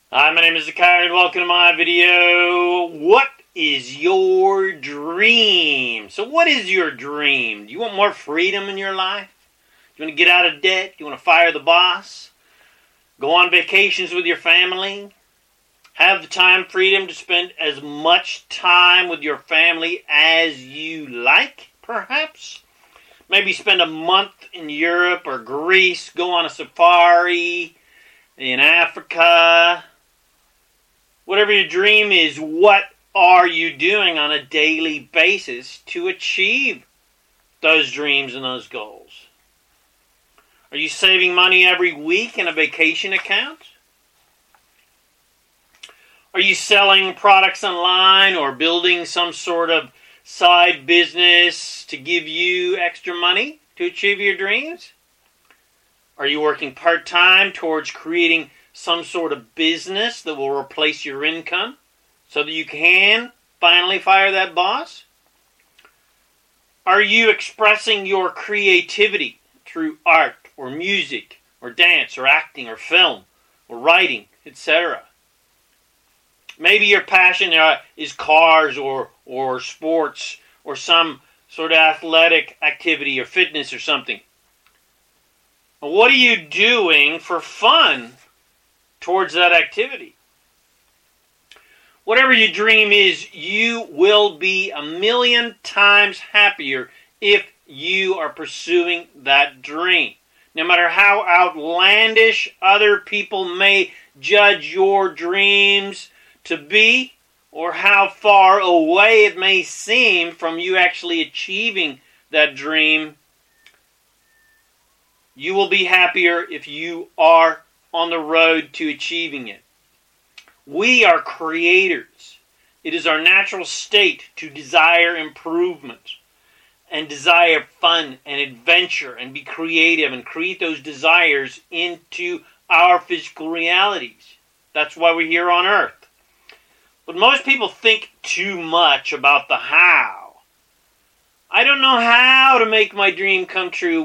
Hi, my name is Zakari and welcome to my video. What is your dream? So what is your dream? Do you want more freedom in your life? Do you want to get out of debt? Do you want to fire the boss? Go on vacations with your family? Have the time freedom to spend as much time with your family as you like, perhaps? Maybe spend a month in Europe or Greece, go on a safari in Africa. Whatever your dream is, what are you doing on a daily basis to achieve those dreams and those goals? Are you saving money every week in a vacation account? Are you selling products online or building some sort of side business to give you extra money to achieve your dreams? Are you working part-time towards creating some sort of business that will replace your income so that you can finally fire that boss? Are you expressing your creativity through art or music or dance or acting or film or writing, etc.? Maybe your passion is cars or sports or some sort of athletic activity or fitness or something. What are you doing for fun towards that activity? Whatever your dream is, you will be 1,000,000 times happier if you are pursuing that dream. No matter how outlandish other people may judge your dreams to be, or how far away it may seem from you actually achieving that dream, you will be happier if you are on the road to achieving it. We are creators. It is our natural state to desire improvement and desire fun and adventure and be creative and create those desires into our physical realities. That's why we're here on Earth. But most people think too much about the how. I don't know how to make my dream come true.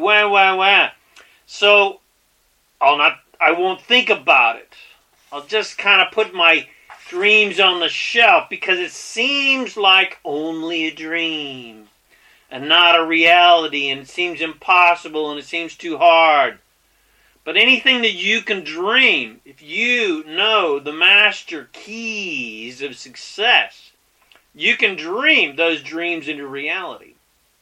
So I won't think about it. I'll just kind of put my dreams on the shelf because it seems like only a dream and not a reality, and it seems impossible and it seems too hard. But anything that you can dream, if you know the master keys of success, you can dream those dreams into reality.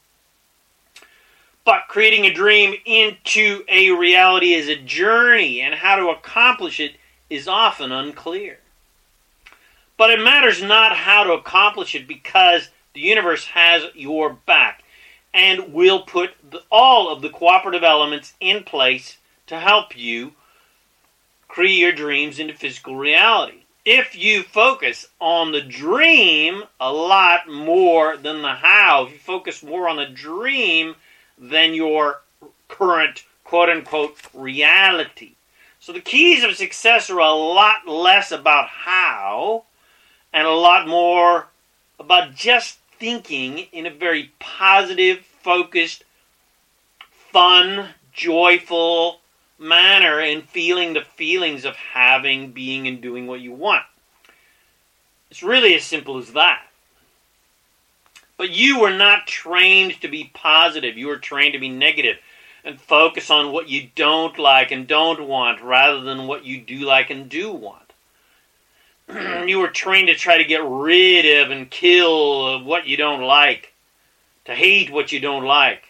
But creating a dream into a reality is a journey, and how to accomplish it is often unclear. But it matters not how to accomplish it, because the universe has your back and will put all of the cooperative elements in place to help you create your dreams into physical reality. If you focus on the dream a lot more than the how, if you focus more on the dream than your current quote-unquote reality. So the keys of success are a lot less about how and a lot more about just thinking in a very positive, focused, fun, joyful manner and feeling the feelings of having, being, and doing what you want. It's really as simple as that. But you were not trained to be positive. You were trained to be negative and focus on what you don't like and don't want rather than what you do like and do want. You were trained to try to get rid of and kill what you don't like, to hate what you don't like.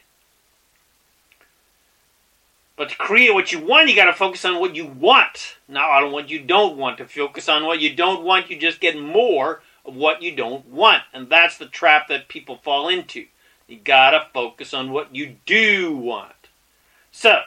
But to create what you want, you got to focus on what you want, not on what you don't want. To focus on what you don't want, you just get more of what you don't want. And that's the trap that people fall into. You got to focus on what you do want. So,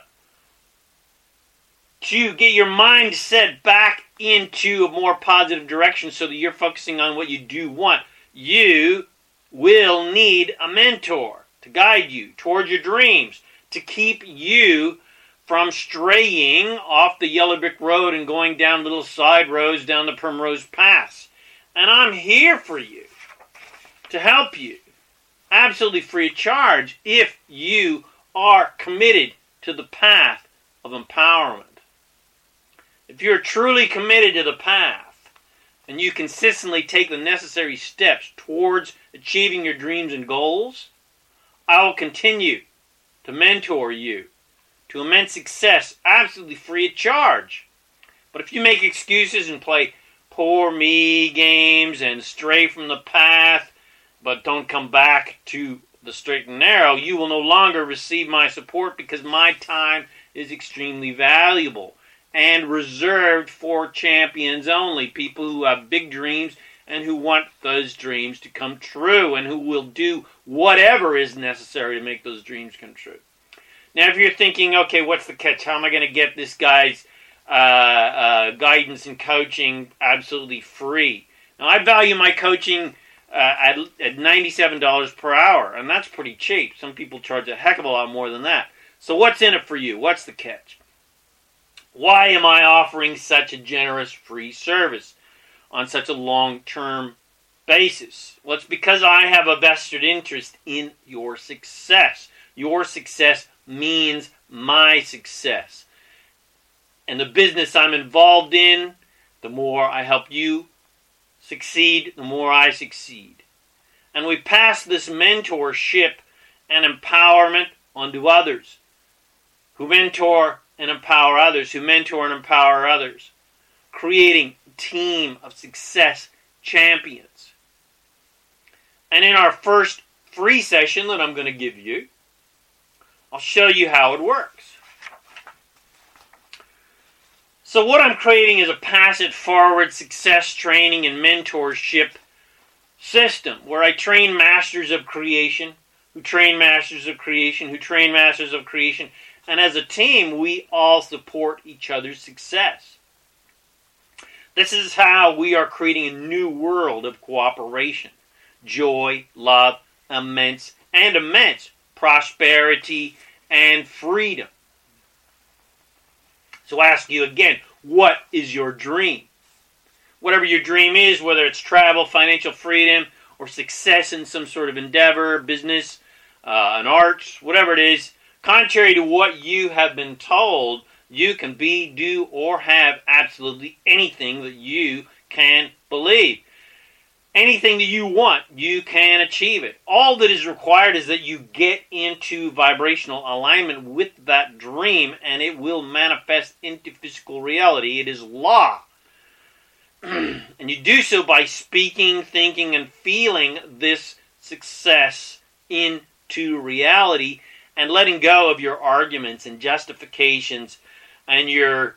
to get your mind set back into a more positive direction so that you're focusing on what you do want, you will need a mentor to guide you towards your dreams, to keep you from straying off the yellow brick road and going down little side roads down the Primrose Pass. And I'm here for you to help you, absolutely free of charge, if you are committed to the path of empowerment. If you're truly committed to the path and you consistently take the necessary steps towards achieving your dreams and goals, I will continue to mentor you to immense success absolutely free of charge. But if you make excuses and play poor me games and stray from the path but don't come back to the straight and narrow, you will no longer receive my support because my time is extremely valuable and reserved for champions only, people who have big dreams and who want those dreams to come true and who will do whatever is necessary to make those dreams come true. Now, if you're thinking, okay, what's the catch? How am I going to get this guy's guidance and coaching absolutely free? Now, I value my coaching at $97 per hour, and that's pretty cheap. Some people charge a heck of a lot more than that. So what's in it for you? What's the catch? Why am I offering such a generous free service on such a long-term basis? Well, it's because I have a vested interest in your success. Your success means my success. And the business I'm involved in, the more I help you succeed, the more I succeed. And we pass this mentorship and empowerment onto others who mentor and empower others, who mentor and empower others, creating a team of success champions. And in our first free session that I'm going to give you, I'll show you how it works. So what I'm creating is a pass-it-forward success training and mentorship system where I train masters of creation, who train masters of creation, who train masters of creation, and as a team, we all support each other's success. This is how we are creating a new world of cooperation, joy, love, immense prosperity, and freedom. So I ask you again, what is your dream? Whatever your dream is, whether it's travel, financial freedom, or success in some sort of endeavor, business, an arts, whatever it is, contrary to what you have been told, you can be, do, or have absolutely anything that you can believe. Anything that you want, you can achieve it. All that is required is that you get into vibrational alignment with that dream, and it will manifest into physical reality. It is law. And you do so by speaking, thinking, and feeling this success into reality and letting go of your arguments and justifications and your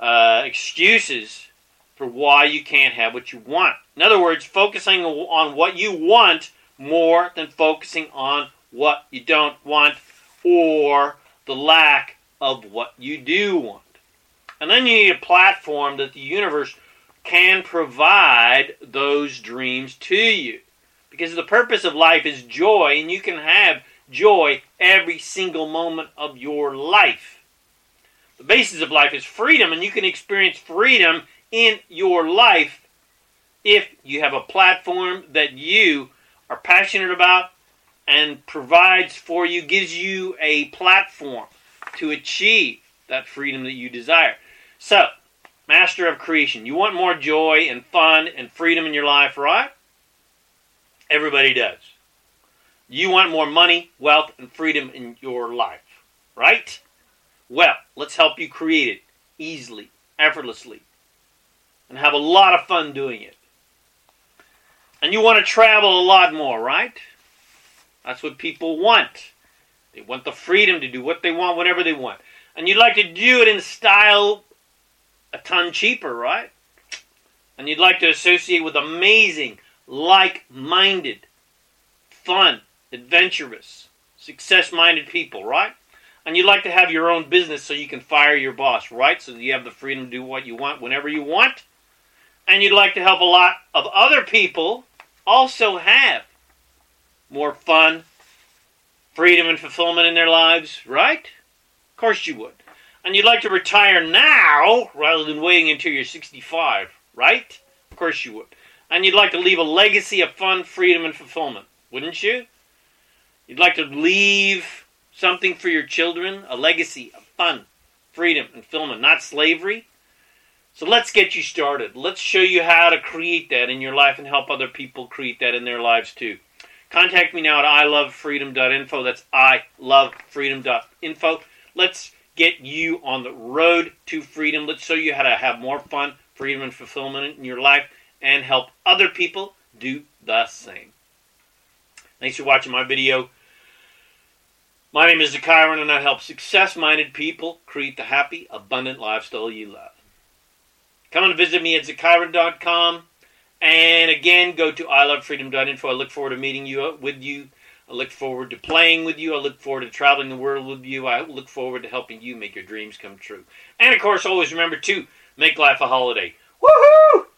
excuses for why you can't have what you want. In other words, focusing on what you want more than focusing on what you don't want or the lack of what you do want. And then you need a platform that the universe can provide those dreams to you. Because the purpose of life is joy, and you can have joy every single moment of your life. The basis of life is freedom, and you can experience freedom in your life if you have a platform that you are passionate about and provides for you, gives you a platform to achieve that freedom that you desire. So, master of creation, you want more joy and fun and freedom in your life, right? Everybody does. You want more money, wealth, and freedom in your life, right? Well, let's help you create it easily, effortlessly, and have a lot of fun doing it. And you want to travel a lot more, right? That's what people want. They want the freedom to do what they want, whenever they want. And you'd like to do it in style a ton cheaper, right? And you'd like to associate with amazing, like-minded, fun, adventurous, success-minded people, right? And you'd like to have your own business so you can fire your boss, right? So that you have the freedom to do what you want whenever you want. And you'd like to help a lot of other people also have more fun, freedom, and fulfillment in their lives, right? Of course you would. And you'd like to retire now rather than waiting until you're 65, right? Of course you would. And you'd like to leave a legacy of fun, freedom, and fulfillment, wouldn't you? You'd like to leave something for your children, a legacy of fun, freedom, and fulfillment, not slavery. So let's get you started. Let's show you how to create that in your life and help other people create that in their lives too. Contact me now at ilovefreedom.info. That's ilovefreedom.info. Let's get you on the road to freedom. Let's show you how to have more fun, freedom, and fulfillment in your life and help other people do the same. Thanks for watching my video. My name is Zakiron, and I help success-minded people create the happy, abundant lifestyle you love. Come and visit me at Zakiron.com. And again, go to ilovefreedom.info. I look forward to meeting with you. I look forward to playing with you. I look forward to traveling the world with you. I look forward to helping you make your dreams come true. And of course, always remember to make life a holiday. Woohoo!